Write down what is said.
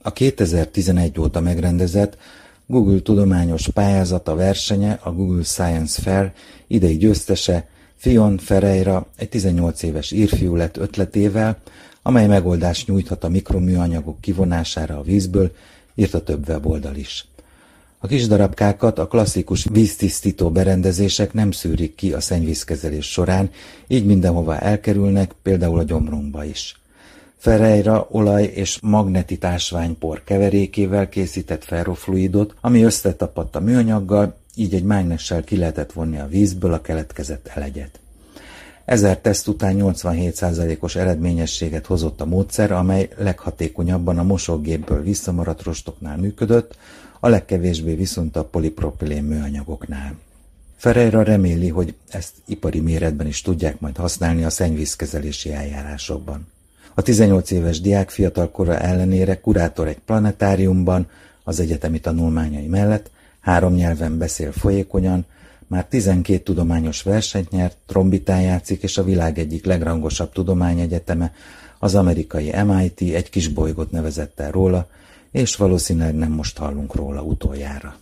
A 2011 óta megrendezett Google tudományos pályázata versenye, a Google Science Fair idei győztese Fion Ferreira egy 18 éves írfiú lett ötletével, amely megoldást nyújthat a mikroműanyagok kivonására a vízből, írta több weboldal is. A kis darabkákat a klasszikus víztisztító berendezések nem szűrik ki a szennyvízkezelés során, így mindenhova elkerülnek, például a gyomrunkba is. Ferreira olaj és magnetitásványpor keverékével készített ferrofluidot, ami összetapadt a műanyaggal, így egy mágnessel ki lehetett vonni a vízből a keletkezett elegyet. 1000 teszt után 87%-os eredményességet hozott a módszer, amely leghatékonyabban a mosógépből visszamaradt rostoknál működött, a legkevésbé viszont a polipropilén műanyagoknál. Ferreira reméli, hogy ezt ipari méretben is tudják majd használni a szennyvízkezelési eljárásokban. A 18 éves diák fiatalkora ellenére kurátor egy planetáriumban, az egyetemi tanulmányai mellett 3 nyelven beszél folyékonyan, már 12 tudományos versenyt nyert, trombitán játszik, és a világ egyik legrangosabb tudományegyeteme, az amerikai MIT egy kis bolygót nevezett el róla, és valószínűleg nem most hallunk róla utoljára.